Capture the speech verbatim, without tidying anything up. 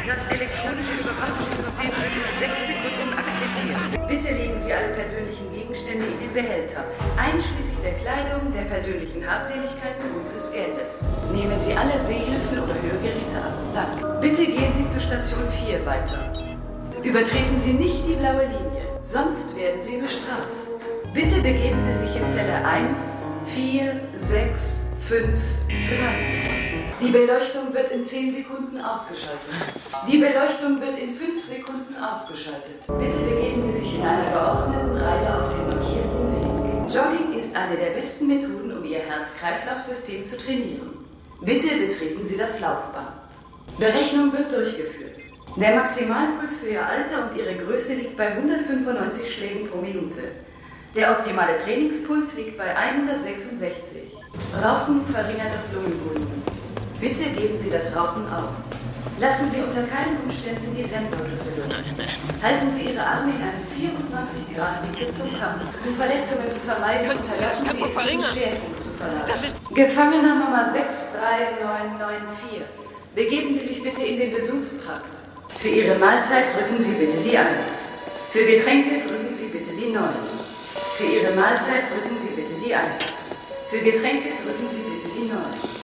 das elektronische Überwachungssystem wird in sechs Sekunden aktiviert. Bitte legen Sie alle persönlichen Gegenstände in den Behälter, einschließlich der Kleidung, der persönlichen Habseligkeiten und des Geldes. Nehmen Sie alle Sehhilfen oder Hörgeräte ab. Danke. Bitte gehen Sie zur Station vier weiter. Übertreten Sie nicht die blaue Linie, sonst werden Sie bestraft. Bitte begeben Sie sich in Zelle eins, vier, sechs, fünf, drei. Die Beleuchtung wird in zehn Sekunden ausgeschaltet. Die Beleuchtung wird in fünf Sekunden ausgeschaltet. Bitte begeben Sie sich in einer geordneten Reihe auf den markierten Weg. Jogging ist eine der besten Methoden, um Ihr Herz-Kreislauf-System zu trainieren. Bitte betreten Sie das Laufband. Berechnung wird durchgeführt. Der Maximalpuls für Ihr Alter und Ihre Größe liegt bei hundertfünfundneunzig Schlägen pro Minute. Der optimale Trainingspuls liegt bei hundertsechsundsechzig. Rauchen verringert das Lungenvolumen. Bitte geben Sie das Rauchen auf. Lassen Sie unter keinen Umständen die Sensorgriffe los. Halten Sie Ihre Arme in einem vierundneunzig Grad Winkel zum Kampf. Um Verletzungen zu vermeiden, unterlassen Sie es, Ihren Schwerpunkt zu verlagern. Gefangener Nummer sechs drei neun neun vier. Begeben Sie sich bitte in den Besuchstrakt. Für Ihre Mahlzeit drücken Sie bitte die eins. Für Getränke drücken Sie bitte die neun. Für Ihre Mahlzeit drücken Sie bitte die eins. Für Getränke drücken Sie bitte die neun.